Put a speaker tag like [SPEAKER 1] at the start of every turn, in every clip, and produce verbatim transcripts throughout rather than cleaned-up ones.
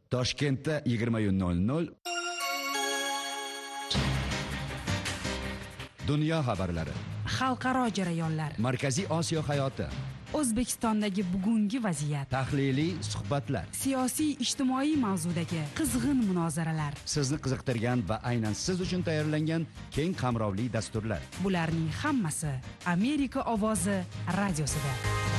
[SPEAKER 1] Toshkentda yigirma nol nol Dunyo xabarlari,
[SPEAKER 2] xalqaro jarayonlar,
[SPEAKER 1] Markaziy Osiyo hayoti,
[SPEAKER 2] O'zbekistondagi bugungi vaziyat,
[SPEAKER 1] tahliliy suhbatlar,
[SPEAKER 2] siyosiy ijtimoiy mavzudagi qizg'in munozaralar,
[SPEAKER 1] sizni qiziqtirgan va aynan siz uchun tayyorlangan keng qamrovli dasturlar.
[SPEAKER 2] Bularning hammasi Amerika ovozi radiosida.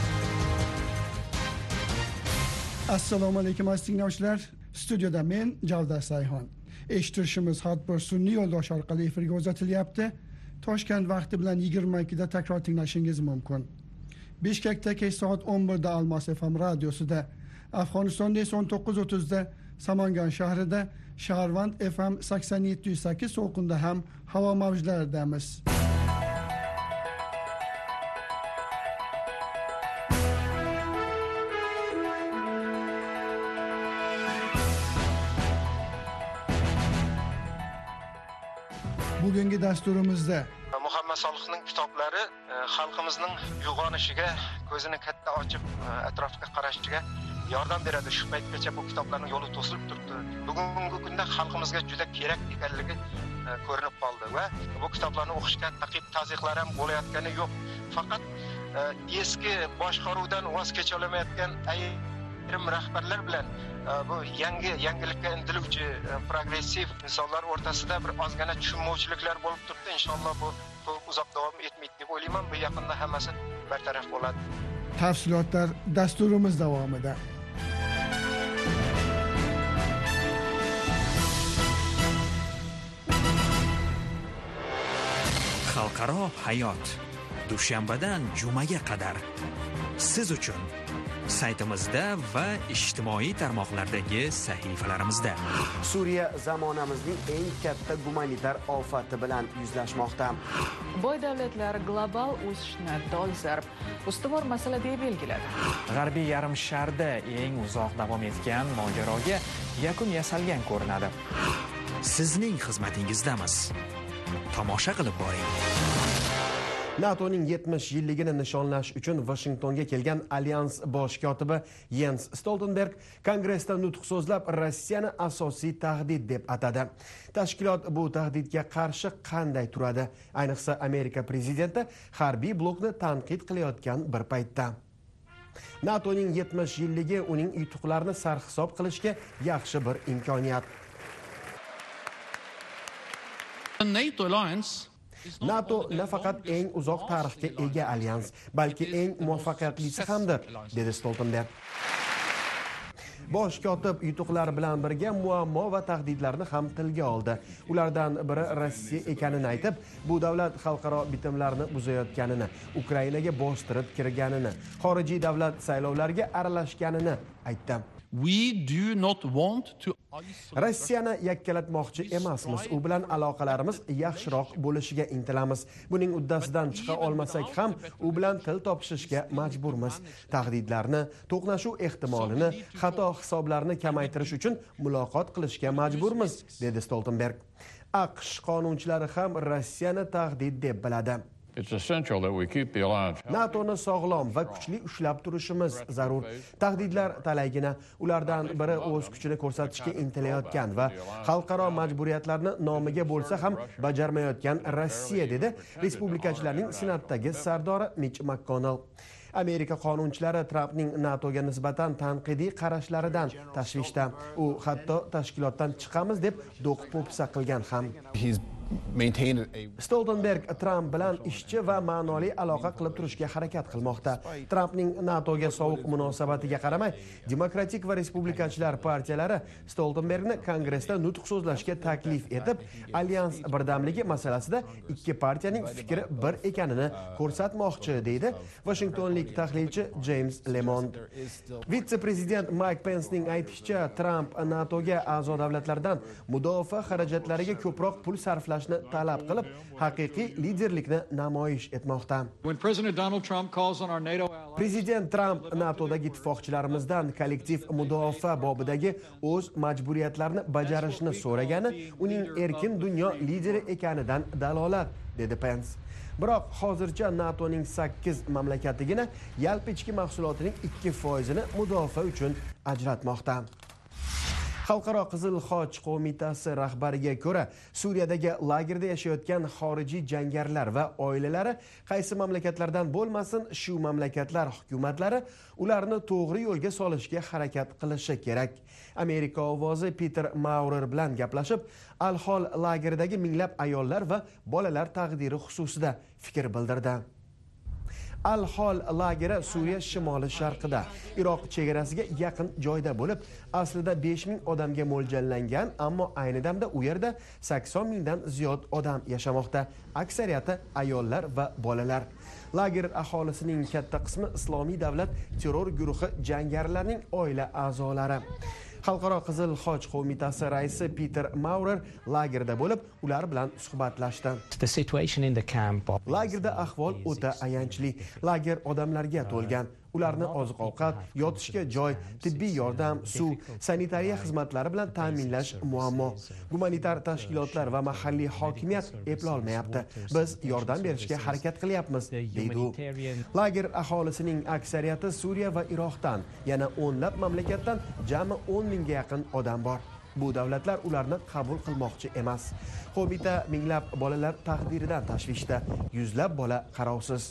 [SPEAKER 3] Assalomu alaykum aziz tinglovchilar. Studiyada men Javdar Sayxon. Eshittirishimiz har bir sun'iy yo'ldosh orqali efirga uzatilyapti. Toshkent vaqti bilan yigirma ikkida takror tinglashingiz mumkin. Bishkekda kech soat o'n birda Almos F M radiosida, Afg'onistonda esa o'n to'qqiz o'ttizda Samangan shahrida, Shaharvand F M sakson yetti nuqta sakkiz to'lqinda ham havo mavjlaridamiz. Bugungi dasturimizda
[SPEAKER 4] Muhammad Solihning kitoblari xalqimizning uyg'onishiga, ko'zini katta ochib atrofga qarashiga yordam beradi. Shu paytgacha bu kitoblarning yo'li to'silib turibdi. Bugungi kunda xalqimizga juda kerak ekanligi ko'rinib qoldi va bu kitoblarni o'qishga taqib taziqlar ham bo'layotgani yo'q. Faqat eski boshqaruvdan voz kecha olmayotgan ayrim rahbarlar bilan bu yangi yangilikka intiluvchi progressiv insonlar o'rtasida bir ozgina tushunmovchiliklar bo'lib turibdi. Inshaalloh bu uzoq davom etmaydi deb o'ylayman. Bu yaqinda hammasi bartaraf bo'ladi.
[SPEAKER 3] Tafsilotlar dasturimiz davomida.
[SPEAKER 5] Xalqaro hayot dushanbadan jumaga qadar siz uchun saytimizda va ijtimoiy tarmoqlardagi sahifalarimizda.
[SPEAKER 6] Suriya zamonamizning eng katta gumanitar ofati bilan yuzlashmoqda.
[SPEAKER 7] Boy davlatlar global o'sishni dolzarb ustuvor masala deb belgiladi.
[SPEAKER 8] G'arbiy yarim sharda eng uzoq davom etgan mojaroga yakun yasalgan ko'rinadi.
[SPEAKER 5] Sizning xizmatingizdamiz. Tomosha qilib boring.
[SPEAKER 6] NATOning yetmish yilligini nishonlash uchun Washingtonga kelgan Alyans bosh kotibi Jens Stoltenberg Kongressda nutq so'zlab Rossiyani asosiy tahdid deb atadi. Tashkilot bu tahdidga qarshi qanday turadi? Ayniqsa Amerika prezidenti harbiy blokni tanqid qilayotgan bir paytda. NATOning yetmish yilligi uning yutuqlarini sarhisob qilishga yaxshi bir imkoniyat.
[SPEAKER 9] NATO alliance
[SPEAKER 6] NATO nafaqat eng uzoq tarixga ega alyans, balki eng muvaffaqiyatlisi hamdir, dedi Stoltenberg. Bosh kotib yutuqlar bilan birga muammo va tahdidlarni ham tilga oldi. Ulardan biri Rossiya ekanini aytib, bu davlat xalqaro bitimlarni buzayotganini, Ukrainaga bostirib kirganini, xorijiy davlat saylovlariga aralashganini aytdi.
[SPEAKER 9] We do not want to
[SPEAKER 6] Rossiyani yakkalatmoqchi emasmiz. U bilan aloqalarimiz yaxshiroq bo'lishiga intilamiz. Buning uddasidan chiqa olmasak ham u bilan til topishishga majburmiz. Tahdidlarni, to'qnashuv ehtimolini, xato hisoblarni kamaytirish uchun muloqot qilishga majburmiz, dedi Stoltenberg. AQSh qonunchilari ham Rossiyani tahdid deb biladi. NATOni sog'lom va kuchli ushlab turishimiz zarur. Tahdidlar talaygina, ulardan biri o'z kuchini ko'rsatishga intilayotgan va xalqaro majburiyatlarni nomiga bo'lsa ham bajarmayotgan Rossiya, dedi respublikachilarning senatdagi sardori Mitch McConnell. Amerika qonunchilari Trampning NATOga nisbatan tanqidiy qarashlaridan tashvishda. U hatto tashkilotdan chiqamiz deb do'q-po'pisa qilgan ham. Stoltenberg Trump bilan ishchi va ma'noli aloqa qilib turishga harakat qilmoqda. Trumpning NATOga sovuq munosabatiga qaramay, Demokratik va Respublikachilar partiyalari Stoltenbergni Kongressda nutq so'zlashga taklif etib, alyans birdamligi masalasida ikki partiyaning fikri bir ekanini ko'rsatmoqchi, deydi Washingtonlik tahlilchi James Lemond. Vitse-prezident Mike Pencening aytishicha, Trump NATOga a'zo davlatlardan mudofaa xarajatlariga ko'proq pul sarflash talab qilib, haqiqiy liderlikni namoyish etmoqda. Prezident Trump NATOdagi ittifoqchilarimizdan kollektiv mudofaa bobidagi o'z majburiyatlarini bajarishni so'ragani uning erkin dunyo lideri ekanidan dalolat, dedi Pence. Biroq hozircha NATOning sakkiz mamlakatigina yalpi ichki mahsulotining ikki foizini mudofaa uchun ajratmoqda. Xalqaro Qizil Xoch qo'mitasi rahbariga ko'ra, Suriyadagi lagerda yashayotgan xorijiy jangarilar va oilalari qaysi mamlakatlardan bo'lmasin, shu mamlakatlar hukumatlari ularni to'g'ri yo'lga solishga harakat qilishi kerak. Amerika ovozi Peter Maurer bilan gaplashib, Al-Hol lageridagi minglab ayollar va bolalar taqdiri xususida fikr bildirdi. Al-Hol lageri Suriya shimoli sharqida, Iroq chegarasiga yaqin joyda bo'lib, aslida besh ming odamga mo'ljallangan, ammo ayni damda u yerda sakson mingdan ziyod odam yashamoqda, aksariyati ayollar va bolalar. Lager aholisining katta qismi Islomiy davlat terror guruhi jangarilarining oila a'zolari. Xalqaro Qizil Xoch qo'mitasi raisi Peter Maurer lagerda bo'lib, ular bilan suhbatlashdi. Lagerda ahvol o'ta ayanchli. Lager odamlarga to'lgan. Ularni oziq-ovqat, yotishga joy, tibbiy yordam, suv, sanitariya xizmatlari bilan ta'minlash muammo. Gumanitar tashkilotlar va mahalliy hokimiyat eplolmayapti. Biz yordam berishga harakat qilyapmiz, deydi u. Lager aholisining aksariyati Suriya va Iroqdan, yana o'nlab mamlakatdan jami o'n mingga yaqin odam bor. Bu davlatlar ularni qabul qilmoqchi emas. Qo'mita minglab bolalar taqdiridan tashvishda, yuzlab bola qarovsiz.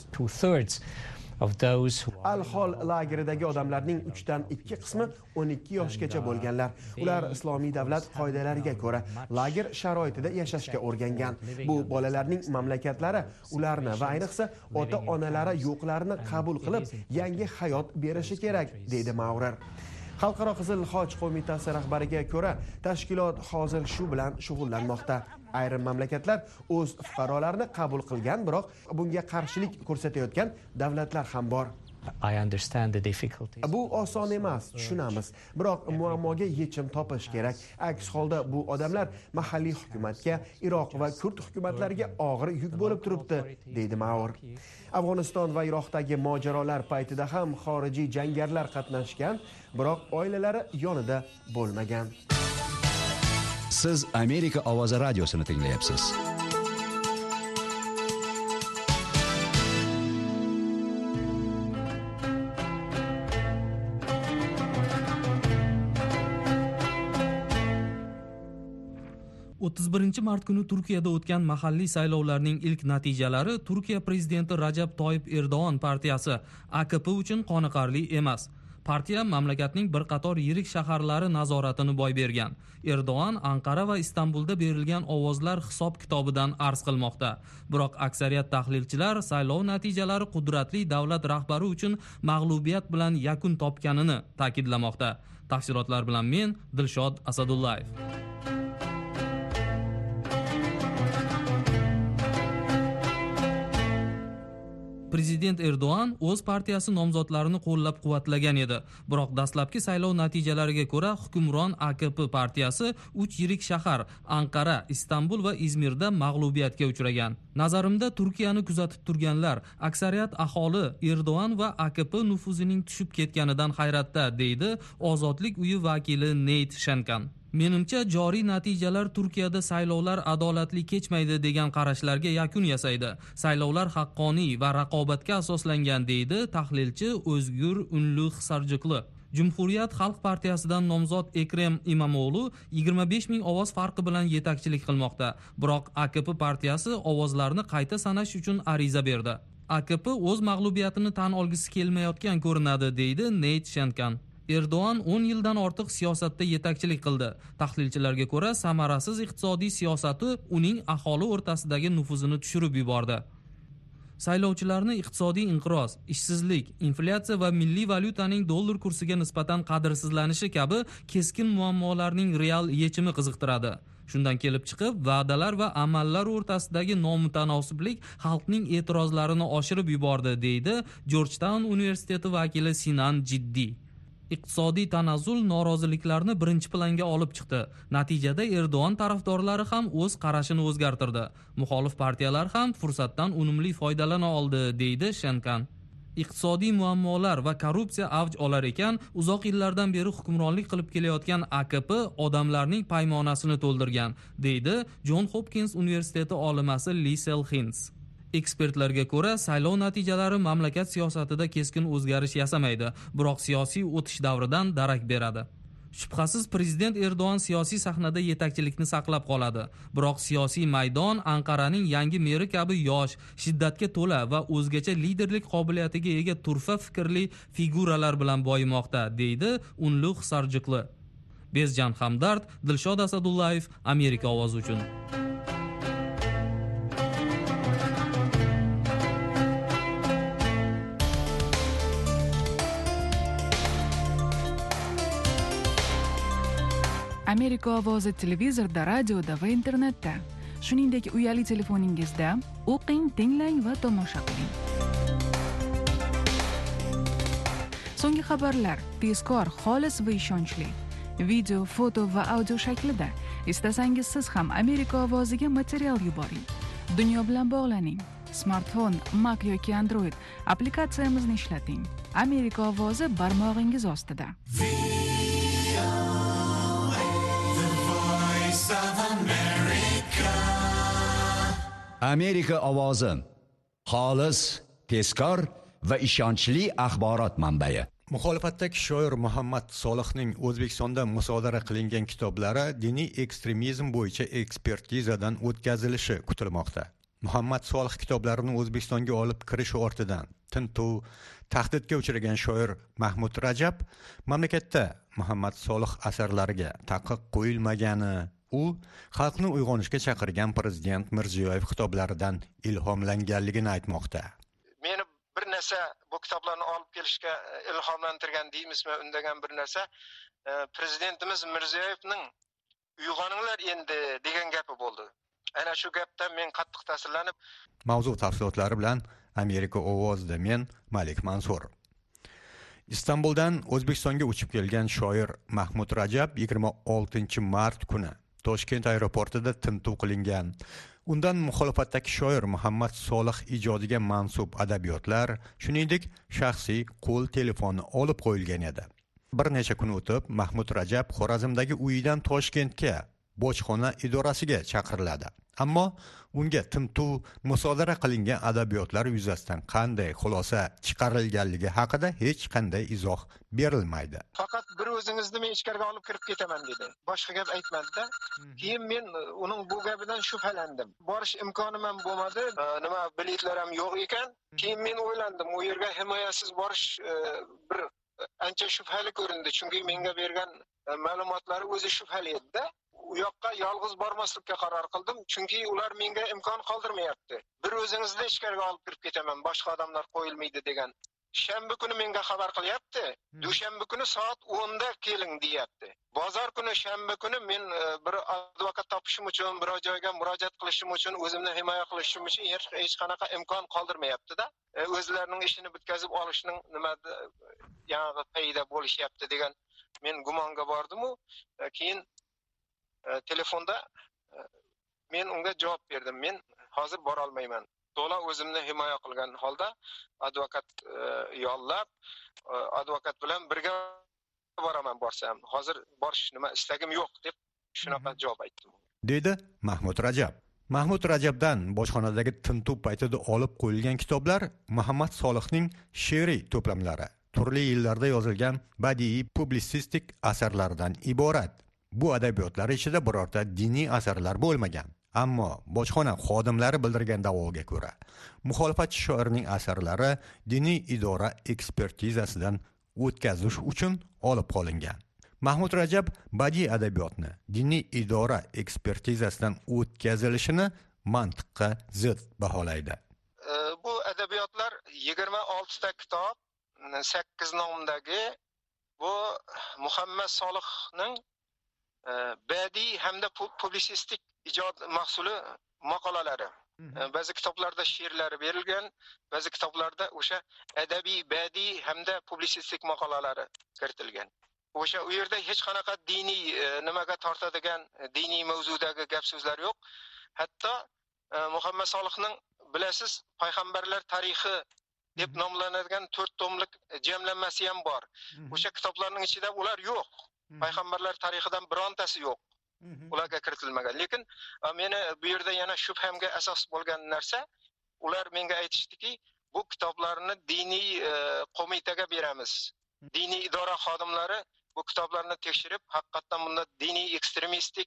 [SPEAKER 6] Al-Hol lageridagi odamlarning uchdan ikki qismi o'n ikki yoshgacha bo'lganlar. Ular Islomiy davlat qoidalariga ko'ra lager sharoitida yashashga o'rgangan. Bu bolalarning mamlakatlari ularni va ayniqsa ota-onalari yo'qlarini qabul qilib, yangi hayot berishi kerak, deydi Maurer. Xalqaro Qizil Xoch qo'mitasi rahbariga ko'ra, tashkilot hozir shu bilan shug'ullanmoqda. Ayrim mamlakatlar o'z fuqarolarini qabul qilgan, biroq bunga qarshilik ko'rsatayotgan davlatlar ham bor. Bu oson emas, tushunamiz. Biroq muammoga yechim topish kerak. Aks holda bu odamlar mahalliy hukumatga, Iroq va Kurd hukumatlariga og'ir yuk bo'lib turibdi, deydi Maurer. Afg'oniston va Iroqdagi mojarolar paytida ham xorijiy jangarilar qatnashgan, biroq oilalari yonida bo'lmagan.
[SPEAKER 1] Siz Amerika ovozi radiosini tinglayapsiz.
[SPEAKER 10] o'ttiz birinchi mart kuni Turkiyada o'tgan mahalliy saylovlarning ilk natijalari Turkiya prezidenti Rajab Toyib Erdo'g'on partiyasi A K P uchun qoniqarli emas. Partiya mamlakatning bir qator yirik shaharlari nazoratini boy bergan. Erdo'g'on Anqara va Istanbulda berilgan ovozlar hisob-kitobidan arz qilmoqda. Biroq aksariyat tahlilchilar saylov natijalari qudratli davlat rahbari uchun mag'lubiyat bilan yakun topganini ta'kidlamoqda. Tafsilotlar bilan men Dilshod Asadullayev. Prezident Erdo'g'on o'z partiyasi nomzodlarini qo'llab-quvvatlagan edi. Biroq dastlabki saylov natijalariga ko'ra hukmron A K P partiyasi uch yirik shahar Anqara, Istanbul va Izmirda mag'lubiyatga uchragan. Nazarimda Turkiyani kuzatib turganlar, aksariyat aholi Erdo'g'on va A K P nufuzining tushib ketganidan hayratda, deydi Ozodlik uyi vakili Nate Shenkan. Menimcha joriy natijalar Turkiyada saylovlar adolatli kechmaydi degan qarashlarga yakun yasaydi. Saylovlar haqqoniy va raqobatga asoslangan, deydi tahlilchi O'zgur Unluq Sarjiqli. Jumhuriyat Xalq partiyasidan nomzod Ekrem Imamoğlu yigirma besh ming ovoz farqi bilan yetakchilik qilmoqda. Biroq A K P partiyasi ovozlarni qayta sanash uchun ariza berdi. A K P o'z mag'lubiyatini tan olgisi kelmayotgan ko'rinadi, deydi Nate Shenkan. Erdo'g'on o'n yildan ortiq siyosatda yetakchilik qildi. Tahlilchilarga ko'ra, samarasiz iqtisodiy siyosati uning aholi o'rtasidagi nufuzini tushirib yubordi. Saylovchilarni iqtisodiy inqiroz, ishsizlik, inflyatsiya va milliy valyutaning dollar kursiga nisbatan qadrsizlanishi kabi keskin muammolarning real yechimi qiziqtiradi. Shundan kelib chiqib, va'dalar va amallar o'rtasidagi nomutanosiblik xalqning e'tirozlarini oshirib yubordi, deydi Georgetown universiteti vakili Sinan Jiddiy. Iqtisodiy tanazzul noroziliklarni birinchi planga olib chiqdi. Natijada Erdo'g'on tarafdorlari ham o'z qarashini o'zgartirdi. Muxolif partiyalar ham fursatdan unumli foydalana oldi, deydi Shenkan. Iqtisodiy muammolar va korrupsiya avj olar ekan, uzoq yillardan beri hukmronlik qilib kelayotgan A K P odamlarning paymonasini to'ldirgan, deydi John Hopkins universiteti olimasi Liesl Hintz. Ekspertlarga ko'ra, saylov natijalari mamlakat siyosatida keskin o'zgarish yasamaydi, biroq siyosiy o'tish davridan darak beradi. Shubhasiz prezident Erdo'g'an siyosiy sahnada yetakchilikni saqlab qoladi. Biroq siyosiy maydon Anqaraning yangi meri kabi yosh, shiddatga to'la va o'zgacha liderlik qobiliyatiga ega turfa fikrli figuralar bilan boyimoqda, deydi Unluq Sarjiqli. Bezjan Hamdard, Dilshod Asadullayev, Amerika ovozi uchun.
[SPEAKER 7] Amerika ovozi televizorda, radioda va internetda. Shuningdek, uyali telefoningizda o'qing, tinglang va tomosha qiling. So'nggi xabarlar tezkor, xolis va ishonchli. Video, foto va audio shaklida. Istasangiz siz ham Amerika ovoziga material yuboring. Dunyo bilan bog'laning. Smartfon, Mac yoki Android applikatsiyamizni ishlating. Amerika ovozi barmog'ingiz ostida.
[SPEAKER 1] Amerika ovozi xolis, tezkor va ishonchli axborot manbai.
[SPEAKER 11] Muxolifatdagi shoir Muhammad Solihning O'zbekistonda musodara qilingan kitoblari diniy ekstremizm bo'yicha ekspertizadan o'tkazilishi kutilmoqda. Muhammad Solih kitoblarini O'zbekistonga olib kirish ortidan tintuv, tahdidga uchragan shoir Mahmud Rajab mamlakatda Muhammad Solih asarlariga taqiq qo'yilmagani, u xalqni uyg'onishga chaqirgan prezident Mirziyoyev kitoblaridan ilhomlanganligini aytmoqda.
[SPEAKER 4] Meni bir narsa bu kitoblarni olib kelishga ilhomlantirgan deymizmi, undagan bir narsa prezidentimiz Mirziyoyevning uyg'oninglar endi degan gapi bo'ldi. Ana shu gapdan men qattiq ta'sirlanib,
[SPEAKER 11] mavzu tafsilotlari bilan Amerika ovozida men Malik Mansur. Istanbuldan O'zbekistonga uchib kelgan shoir Mahmud Rajab yigirma oltinchi mart kuni Toshkent aeroportida tintuv qilingan. Undan muxolifatdagi shoir Muhammad Solih ijodiga mansub adabiyotlar, shuningdek shaxsiy qo'l telefoni olib qo'yilgan edi. Bir necha kun o'tib, Mahmud Rajab Xorazmdagi uyidan Toshkentga bojxona idorasiga chaqiriladi. Ammo unga tintuv, musodara qilingan adabiyotlar yuzasidan qanday xulosa chiqarilganligi haqida hech qanday izoh berilmaydi.
[SPEAKER 4] Faqat bir o'zingizni men ichkariga olib kirib ketaman dedi. Boshqa gap aytmadi-da. Keyin men uning bu gapidan shubhalandim. Borish imkonim ham bo'lmadi. Nima biletlar ham yo'q ekan. Keyin men o'ylandim, u yerga himoyasiz borish bir ancha shubhali ko'rindi, chunki menga bergan ma'lumotlari o'zi shubhali edi-da. U yoqqa yolg'iz bormaslikka qaror qildim, chunki ular menga imkon qoldirmayapti. Bir o'zingizni ichkariga olib kirib ketaman, boshqa odamlar qo'yilmaydi degan. Shanba kuni menga xabar qilyapti. Dushanba kuni soat o'nda keling deyapti. Bozor kuni shanba kuni men bir advokat topishim uchun, biror joyga murojaat qilishim uchun, o'zimni himoya qilishim uchun hech qanaqa imkon qoldirmayapti-da. O'zlarining ishini bitkazib olishning nima yangi payda bo'lishyapti degan men gumonga bordim-u, keyin telefonda men unga javob berdim. Men hozir bora olmayman. To'la o'zimni himoya qilgan holda advokat yollab, advokat bilan birga boraman borsam. Hozir borish nima istagim yo'q deb shunaqa javob aytdim.
[SPEAKER 11] Dedi Mahmud Rajab. Mahmud Rajabdan bojxonadagi tintuv paytida olib qo'yilgan kitoblar Muhammad Solihning she'riy to'plamlari, turli yillarda yozilgan badiiy publitsistik asarlardan iborat. Bu adabiyotlar ichida birorta diniy asarlar bo'lmagan. Ammo bojxona xodimlari bildirgan da'voga ko'ra, muxolifatchi shoirning asarlari diniy idora ekspertizasidan o'tkazish uchun olib qolingan. Mahmud Rajab badiiy adabiyotni diniy idora ekspertizasidan o'tkazilishini mantiqqa zid baholaydi.
[SPEAKER 4] Bu adabiyotlar yigirma oltita kitob, sakkiz nomdagi bu Muhammad Solihning badiiy hamda publisistik ijod mahsuli maqolalari. Ba'zi kitoblarda she'rlari berilgan, ba'zi kitoblarda o'sha adabiy, badiiy hamda publisistik maqolalari kiritilgan. O'sha u yerda hech qanaqa diniy nimaga tortadigan diniy mavzudagi gap so'zlar yo'q. Hatto Muhammad Solihning bilasiz payg'ambarlar tarixi deb nomlanadigan to'rt tomlik jamlanmasi ham bor. O'sha kitoblarning ichida ular yo'q. Payg'ambarlar tarixidan birontasi yo'q. Ularga kiritilmagan. Lekin meni bu yerda yana shubhamga asos bo'lgan narsa, ular menga aytishdiki, bu kitoblarni diniy qo'mitaga beramiz. Diniy idora xodimlari bu kitoblarni tekshirib, haqiqatan bunda diniy ekstremistik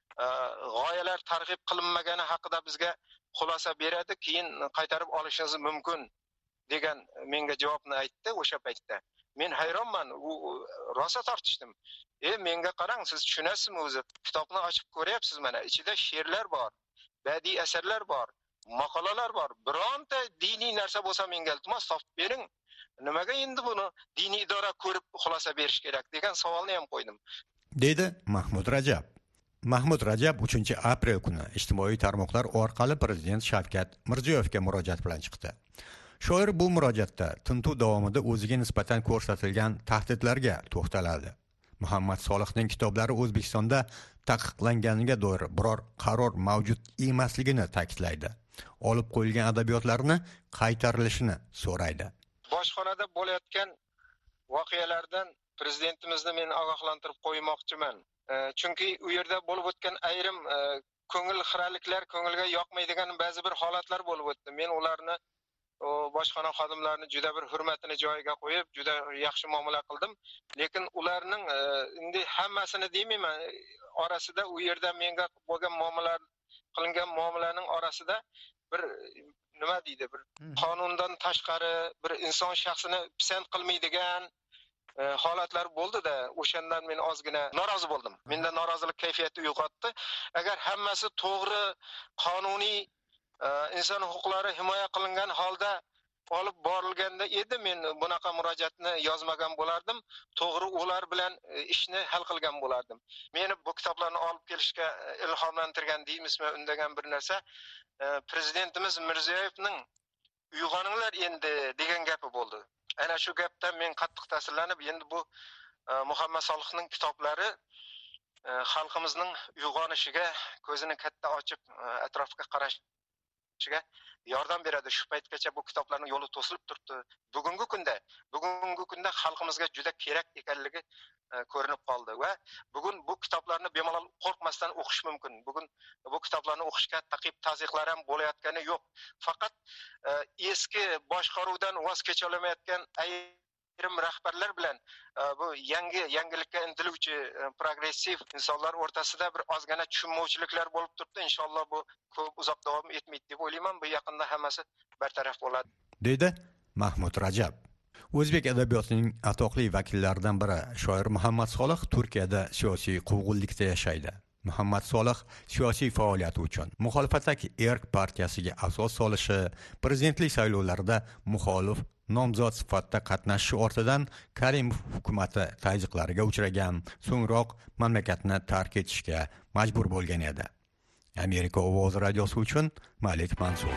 [SPEAKER 4] g'oyalar targ'ib qilinmagani haqida bizga xulosa beradi, keyin qaytarib olishingiz mumkin degan menga javobni aytdi o'sha paytda. Men hayronman, u rosa tortishdim. E menga qarang, siz tushunasizmi o'zi? Kitobni ochib ko'ryapsiz, mana ichida she'rlar bor, badiiy asarlar bor, maqolalar bor. Bironta diniy narsa bo'lsa menga iltimos topib bering. Nimaga endi buni diniy idora ko'rib xulosa berish kerak degan savolni ham qo'ydim.
[SPEAKER 11] Dedi Mahmud Rajab. Mahmud Rajab uchinchi aprel kuni ijtimoiy tarmoqlar orqali prezident Shavkat Mirziyoyevga murojaat bilan chiqdi. Shoir bu murojaatda tintuv davomida o'ziga nisbatan ko'rsatilgan tahdidlarga to'xtaladi. Muhammad Solihning kitoblari O'zbekistonda taqiqlanganiga doir biror qaror mavjud emasligini ta'kidlaydi. Olib qo'yilgan adabiyotlarni qaytarilishini so'raydi.
[SPEAKER 4] Boshxonada bo'layotgan voqealardan prezidentimizni men ogohlantirib qo'ymoqchiman. Chunki u yerda bo'lib o'tgan ayrim ko'ngil xiraliklar, ko'ngilga yoqmaydigan ba'zi bir holatlar bo'lib o'tdi. Men ularni boshxona xodimlarini juda bir hurmatini joyiga qo'yib, juda yaxshi muomala qildim. Lekin ularning endi hammasini demayman, orasida u yerda menga bo'lgan muomalalar qilingan muomalaning orasida bir nima deydi, bir qonundan tashqari, bir inson shaxsini pisand qilmaydigan holatlar bo'ldi-da, o'shandan men ozgina norozi bo'ldim. Menda norozilik kayfiyati uyg'otdi. Agar hammasi to'g'ri, qonuniy inson huquqlari himoya qilingan holda olib borilganda edi, men bunaqa murojaatni yozmagan bo'lardim. To'g'ri, ular bilan ishni hal qilgan bo'lardim. Meni bu kitoblarni olib kelishga ilhomlantirgan deymizmi, undagan bir narsa prezidentimiz Mirziyoyevning uyg'oninglar endi degan gapi bo'ldi. Ana shu gapdan men qattiq ta'sirlanib, endi bu Muhammad Solihning kitoblari xalqimizning uyg'onishiga, ko'zini katta ochib atrofga qarashiga yordam beradi. Shu paytgacha bu kitoblarning yo'li to'silib turibdi. Bugungi kunda, bugungi kunda xalqimizga juda kerak ekanligi ko'rinib qoldi va bugun bu kitoblarni bemalol qo'rqmasdan o'qish mumkin. Bugun bu kitoblarni o'qishga taqib taziqlar ham bo'layotgani yo'q. Faqat eski boshqaruvdan voz kecha olmayotgan ayrim rahbarlar bilan bu yangi yangilikka intiluvchi progressiv insonlar o'rtasida bir ozgina tushunmovchiliklar bo'lib turibdi. Inshaalloh bu ko'p uzoq davom etmaydi deb o'ylayman. Bu yaqinda hammasi bartaraf bo'ladi,
[SPEAKER 11] dedi Mahmud Rajab. O'zbek adabiyotining atoqli vakillaridan biri shoir Muhammad Solih Turkiyada siyosiy quvg'inlikda yashaydi. Muhammad Solih siyosiy faoliyati uchun muxolifatdagi Erk partiyasiga asos solishi, prezidentlik saylovlarida muxolif nomzod sifatida qatnashishi ortidan Karimov hukumatı tazyiqlariga uchragan, so'ngroq mamlakatni tark etishga majbur bo'lgan edi. Amerika ovozi radiosi uchun Malik Mansur.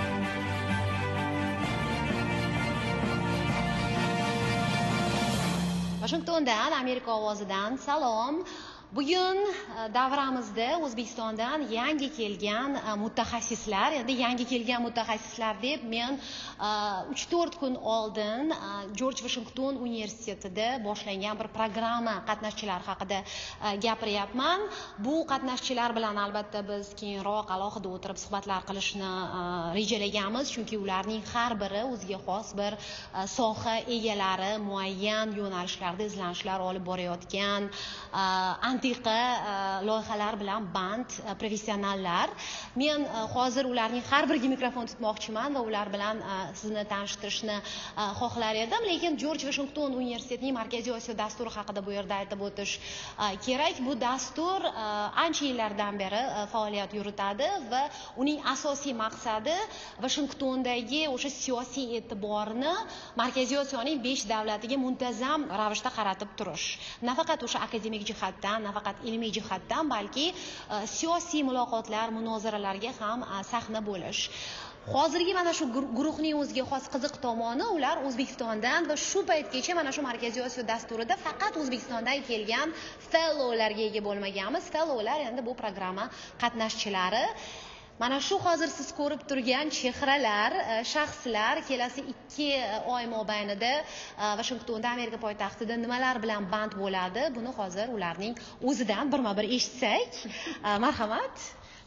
[SPEAKER 12] Washingtondan Amerika ovozidan salom. Bugun davramizda O'zbekistondan yangi kelgan mutaxassislar, endi yangi kelgan mutaxassislar deb men uch to'rt kun oldin Jorj Washington universitetida boshlangan bir programma qatnashchilari haqida gapiryapman. Bu qatnashchilar bilan albatta biz keyinroq alohida o'tirib suhbatlar qilishni rejalaganmiz, chunki ularning har biri o'ziga xos bir soha egalari, muayyan yo'nalishlarda izlanishlar olib borayotgan antiqa loyihalar bilan band professionallar. Men hozir ularning har biriga mikrofon tutmoqchiman va ular bilan sizni tanishtirishni xohlar edim, lekin Jorj Washington universitetining Markaziy Osiyo dasturi haqida bu yerda aytib o'tish kerak. Bu dastur ancha yillardan beri faoliyat yuritadi va uning asosiy maqsadi Washingtondagi o'sha siyosiy e'tiborni Markaziy Osiyoning besh davlatiga muntazam ravishda qaratib turish. Nafaqat o'sha akademik jihatdan, nafaqat ilmiy jihatdan, balki siyosiy muloqotlar, munozaralarga ham sahna bo'lish. Hozirgi mana shu guruhning o'ziga xos qiziq tomoni, ular O'zbekistondan va shu paytgacha mana shu Markaziy Osiyo dasturida faqat O'zbekistondan kelgan fellowlarga ega bo'lmaganmiz. Fellowlar endi bu programma qatnashchilari. Mana shu hozir siz ko'rib turgan chehralar, shaxslar kelasi ikki oy mobaynida Washingtonda, Amerika poytaxtida nimalar bilan band bo'ladi, buni hozir ularning o'zidan birma-bir eshitsak. Marhamat.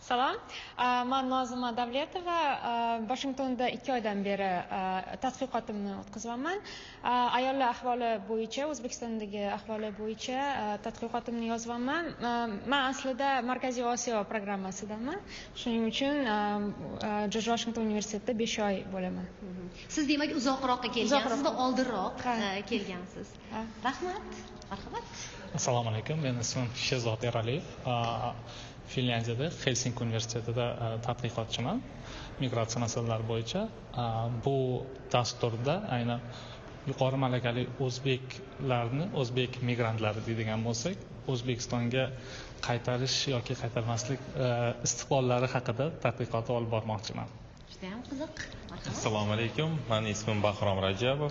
[SPEAKER 13] Salom, men Nozima Davletova. Washingtonda ikki oydan beri tadqiqotimni o'tkazyapman. Ayollar ahvoli bo'yicha, O'zbekistondagi ahvoli bo'yicha tadqiqotimni yozyapman. Men aslida Markaziy Osiyo programmasidaman. Shuning uchun George Washington universitetida besh oy bo'laman.
[SPEAKER 12] Siz demak uzoqroqqa kelgansiz va oldinroq kelgansiz. Rahmat. Marhamat.
[SPEAKER 14] Assalomu alaykum. Men ismim Shehzod Eraliyev. Finlyandiyada Helsinki universitetida tadqiqotchiman migratsiya masalalari bo'yicha. Bu dasturda aynan yuqori malakali o'zbeklarni, o'zbek migrantlari deydigan bo'lsak, O'zbekistonga qaytarish yoki qaytarmaslik istiqbollari haqida tadqiqot olib bormoqchiman.
[SPEAKER 12] Juda ham qiziq.
[SPEAKER 15] Assalomu alaykum. Mening ismim Bahrom Rajabov.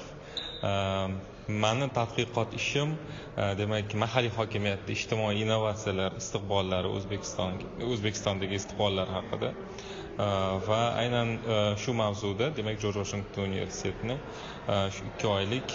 [SPEAKER 15] Mani tadqiqot ishim demak mahalliy hokimiyatda ijtimoiy innovatsiyalar istiqbollari O'zbekiston O'zbekistondagi istiqbollar haqida va aynan shu mavzuda demak George Washington universitetining shu ikki oylik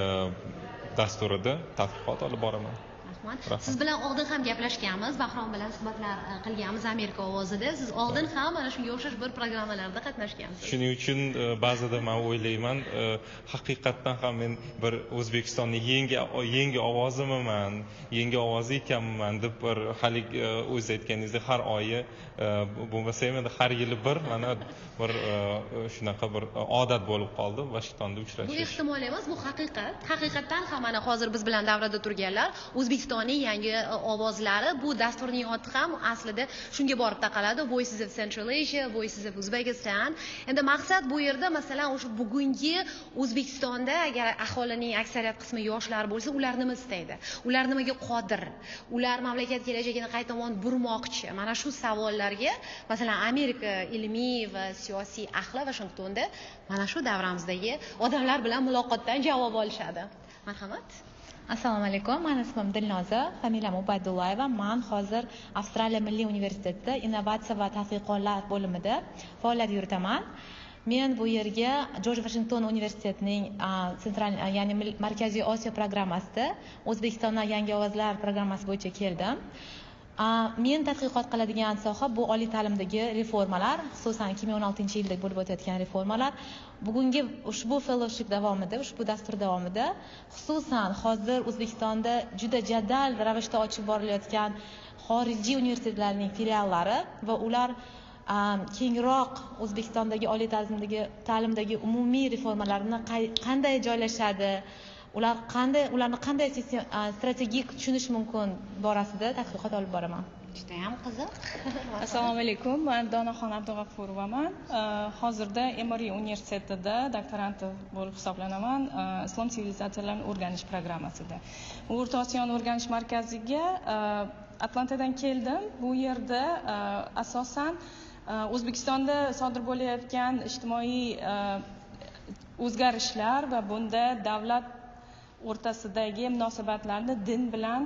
[SPEAKER 15] dasturida tadqiqot olib boraman.
[SPEAKER 12] Siz bilan oldin ham gaplashganmiz, Bahrom bilan suhbatlar qilganmiz Amerika ovozida. Siz oldin ham mana shunga o'xshash bir programmalarda qatnashgansiz.
[SPEAKER 15] Shuning uchun ba'zida men o'ylayman, haqiqatdan ham men bir O'zbekistonning yangi yangi ovozimiman, yangi ovozi ekanman deb bir hali o'z aytganingizdek har oyi bo'lmasa ham endi har yili bir mana bir shunaqa bir odat bo'lib qoldi Vashingtonda uchrashish.
[SPEAKER 12] Bu ehtimol emas, bu haqiqat. Haqiqatdan ham mana hozir biz bilan davrada turganlar O'zbekistonning yangi ovozlari, bu dasturning oti ham aslida shunga borib taqaladi, Voices of Central Asia, Voices of Uzbekistan. Endi maqsad bu yerda masalan o'sha bugungi O'zbekistonda agar aholining aksariyat qismi yoshlar bo'lsa, ular nima istaydi? Ular nimaga qodir? Ular mamlakat kelajagini qay tomon burmoqchi? Mana shu savollarga masalan Amerika ilmiy va siyosiy ahli Washingtonda mana shu davramizdagi odamlar bilan muloqotdan javob olishadi. Marhamat.
[SPEAKER 16] Assalomu alaykum. Mening ismim Dilnoza, familiyam Ubaydullayeva. Men hozir Avstraliya Milliy universitetida innovatsiya va tadqiqotlar bo'limida faoliyat yuritaman. Men bu yerga George Washington universitetining sentral, ya'ni Markaziy Osiyo programmasida O'zbekistonda yangi ovozlar programmasi bo'yicha keldim. Men tadqiqot qiladigan soha bu oliy ta'limdagi reformalar, xususan ikki ming o'n oltinchi yilda bo'lib o'tayotgan reformalar. Bugungi ushbu fellowship davomida, ushbu dastur davomida, xususan hozir O'zbekistonda juda jadal ravishda ochib borilayotgan xorijiy universitetlarning filiallari va ular kengroq O'zbekistondagi oliy ta'limdagi ta'limdagi umumiy reformalarni qanday joylashadi, ular qanday ularni qanday strategik tushunish mumkin borasida tadqiqot olib boraman.
[SPEAKER 12] Juda ham qiziq.
[SPEAKER 17] Assalomu alaykum. Men Donaxon Abdug'affurovaman. Hozirda Emory universitetida doktorant bo'lib hisoblanaman. Islom sivilizatsiyalarini o'rganish programmasida. O'rta Osiyoni o'rganish markaziga Atlantadan keldim. Bu yerda asosan O'zbekistonda sodir bo'layotgan ijtimoiy o'zgarishlar va bunda davlat o'rtasidagi munosabatlarni din bilan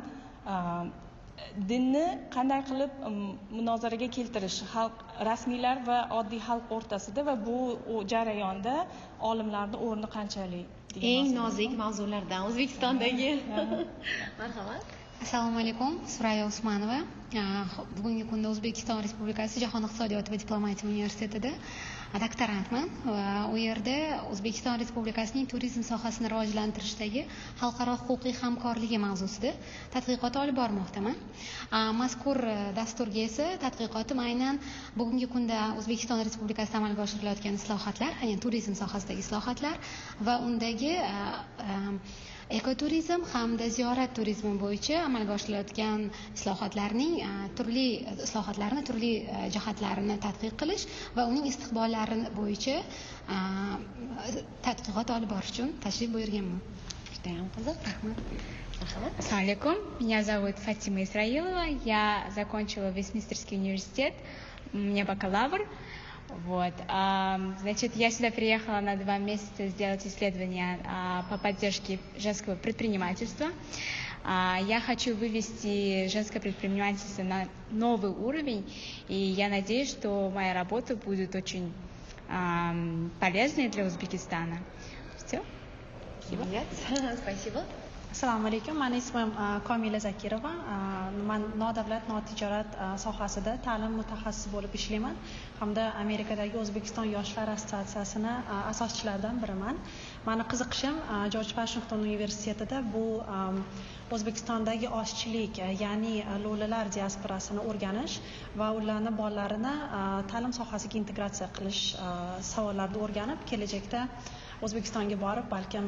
[SPEAKER 17] dinni qanday qilib munozaraga keltirish xalq rasmiylar va oddiy xalq o'rtasida va bu jarayonda olimlarning o'rni qanchalik
[SPEAKER 12] eng nozik mavzulardan O'zbekistondagi. Marhamat.
[SPEAKER 18] Assalomu alaykum. Suraya Usmanova. Bugungi kunda O'zbekiston Respublikasi Jahon iqtisodiyoti va diplomatiya universitetida doktorantman va u yerda O'zbekiston Respublikasining turizm sohasini rivojlantirishdagi xalqaro huquqiy hamkorligi mavzusida tadqiqot olib bormoqdaman. Mazkur dasturga esa tadqiqotim aynan bugungi kunda O'zbekiston Respublikasida amalga oshirilayotgan islohotlar, ya'ni turizm sohasidagi islohotlar va undagi ekoturizm hamda ziyorat turizmi bo'yicha amalga oshirilayotgan islohotlarning turli islohotlarni turli jihatlarini tadqiq qilish va uning istiqbollari bo'yicha tadqiqot olib borish uchun tashrif buyurganman.
[SPEAKER 12] Juda ham qiziq. Rahmat.
[SPEAKER 19] Ассаламу алейкум. Меня зовут Фатима Исраилова. Я закончила Вестминстерский университет. У меня бакалавр. Вот. А, значит, я сюда приехала на два месяца сделать исследования а, по поддержке женского предпринимательства. А, я хочу вывести женское предпринимательство на новый уровень, и я надеюсь, что моя работа будет очень а, полезной для Узбекистана. Все.
[SPEAKER 12] Спасибо. Спасибо.
[SPEAKER 20] Assalomu alaykum. Meni ismim Komila Zakirova. Men nodavlat notijorat sohasida ta'lim mutaxassisi bo'lib ishlayman hamda Amerikadagi O'zbekiston yoshlar assotsiatsiyasini asoschilaridan biriman. Meni qiziqishim Jorj Vashington universitetida bu O'zbekistondagi oshchilik, ya'ni lo'lilar diasporasini o'rganish va ularni bolalarini ta'lim sohasiga integratsiya qilish savollarini o'rganib, kelajakda O'zbekistonga borib, balkim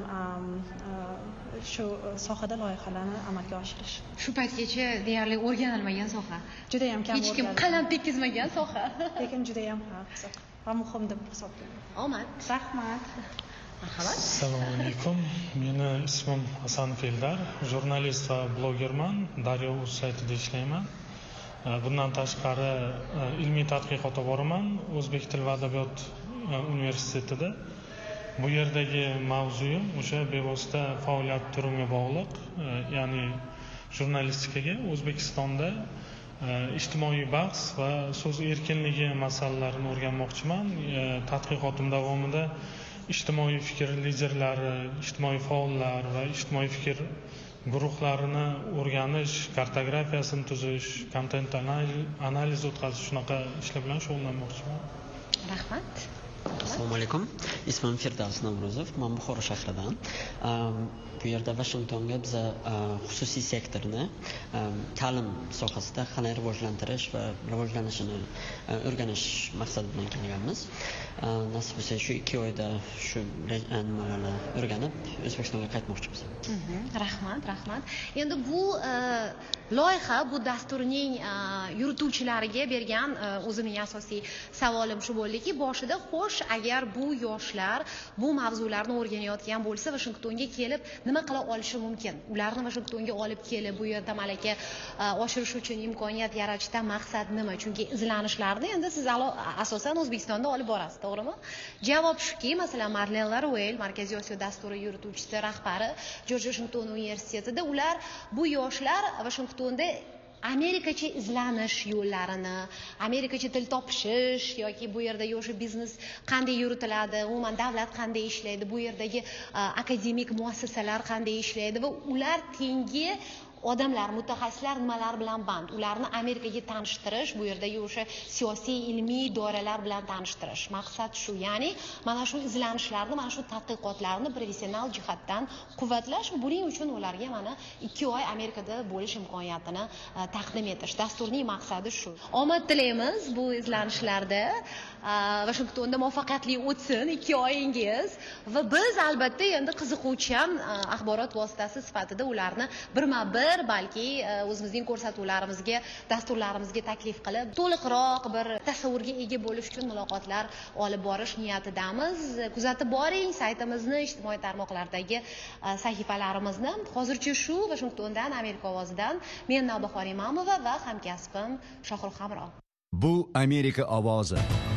[SPEAKER 20] shu sohada loyihalarni amalga oshirish.
[SPEAKER 12] Shu paytgacha deyarli o'rganilmagan soha.
[SPEAKER 20] Juda ham kam.
[SPEAKER 12] Hech kim qalam tekkizmagan soha.
[SPEAKER 20] Lekin juda ham qiziq va muhim deb hisoblayman.
[SPEAKER 12] Omad.
[SPEAKER 20] Rahmat.
[SPEAKER 12] Marhamat.
[SPEAKER 14] Assalomu alaykum. Meni ismim Hasanov Eldar, jurnalist va blogerman. Daryo.uz saytida ishlayman. Bundan tashqari ilmiy tadqiqot olib boraman O'zbek tili va adabiyot universitetida. Bu yerdagi mavzuyim o'sha bevosita faoliyat turimga bog'liq, ya'ni jurnalistikaga O'zbekistonda ijtimoiy bahs va so'z erkinligi masalalarini o'rganmoqchiman. Tadqiqotim davomida ijtimoiy fikr liderlari, ijtimoiy faollar va ijtimoiy fikr guruhlarini o'rganish, kartografiyasini tuzish, kontent analiz o'tkazish, shunaqa ishlar bilan shug'ullanmoqchiman.
[SPEAKER 12] Rahmat.
[SPEAKER 21] Assalomu alaykum. Ismim Firdavs Navro'zov. Men Buxoro shahridan. Bu yerda Vashingtonga biz xususiy sektorni ta'lim sohasida qanday rivojlantirish va rivojlanishini o'rganish maqsadi bilan kelganmiz. Nasib bo'lsa shu ikki oyda shu nimalarni o'rganib O'zbekistonga qaytmoqchimiz.
[SPEAKER 12] Rahmat, rahmat. Endi bu loyiha, bu dasturning yurituvchilariga bergan o'zimning asosiy savolim shu bo'ldiki, boshida xo'sh, agar bu yoshlar bu mavzularni o'rganayotgan bo'lsa, Vashingtonga kelib nima qila olishi mumkin? Ularni Vashingtonga olib kelib, bu yerda malaka oshirish uchun imkoniyat yaratishdan maqsad nima? Chunki izlanishlarni endi siz asosan O'zbekistonda olib borasiz, to'g'rimi? Javob shuki, masalan, Marlen Laruel, Markaziy Osiyo dasturi yurituvchisi, rahbari Jorj Vashington universitetida ular bu yoshlar Vashingtonda Amerikacha izlanish yo'llarini, Amerikacha til topishish yoki bu yerda yoshi biznes qanday yuritiladi, umuman davlat qanday ishlaydi, bu yerdagi akademik muassasalar qanday ishlaydi va ular tengi odamlar, mutaxassislar nimalar bilan band, ularni Amerikaga tanishtirish, bu yerdagi o'sha siyosiy ilmiy doiralar bilan tanishtirish. Maqsad shu, ya'ni mana shu izlanishlarni, mana shu tadqiqotlarni professional jihatdan quvvatlash, buning uchun ularga mana ikki oy Amerikada bo'lish imkoniyatini taqdim etish. Dasturning maqsadi shu. Omad tilaymiz bu izlanishlarda. Vashingtonda muvaffaqiyatli o'tsin ikki oyingiz va biz albatta endi qiziquvchan axborot vositasi sifatida ularni birma-bir balki o'zimizning ko'rsatuvlarimizga, dasturlarimizga taklif qilib, to'liqroq bir tasavvurga ega bo'lish uchun muloqotlar olib borish niyatidamiz. Kuzatib boring saytimizni, ijtimoiy tarmoqlardagi sahifalarimizni. Hozircha shu Vashingtondan, Amerika ovozidan men Navbahor Imamova va hamkasbim Shohrux Hamro.
[SPEAKER 1] Bu Amerika ovozi.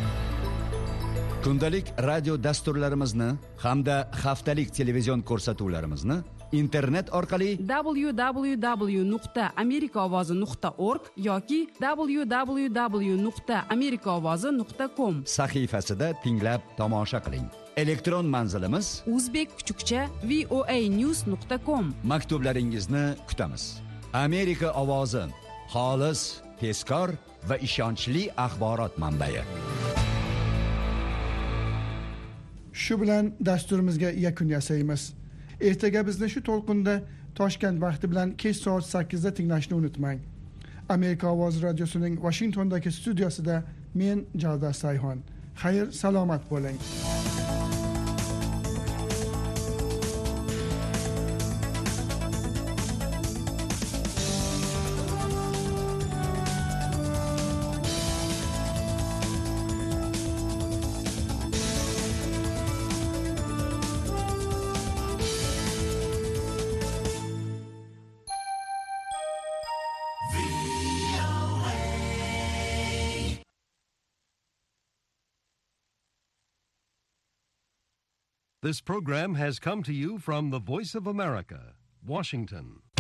[SPEAKER 1] Kundalik radio dasturlarimizni hamda haftalik televizion ko'rsatuvlarimizni internet orqali
[SPEAKER 2] w w w nuqta amerika ovozi nuqta org yoki w w w nuqta amerika ovozi nuqta com
[SPEAKER 1] sahifasida tinglab tomosha qiling. Elektron manzilimiz
[SPEAKER 2] uzbek kuchukcha voa news nuqta com.
[SPEAKER 1] Maktublaringizni kutamiz. Amerika ovozi, xolis, tezkor va ishonchli axborot manbai.
[SPEAKER 3] Shu bilan dasturimizga yakun yasaymiz. Ertaga bizni shu to'lqinda Toshkent vaqti bilan kech soat sakkizda tinglashni unutmang. Amerika ovozi radiosining Washingtondagi studiosida men Javdar Sayhon. Xayr, salomat bo'ling.
[SPEAKER 22] This program has come to you from the Voice of America, Washington.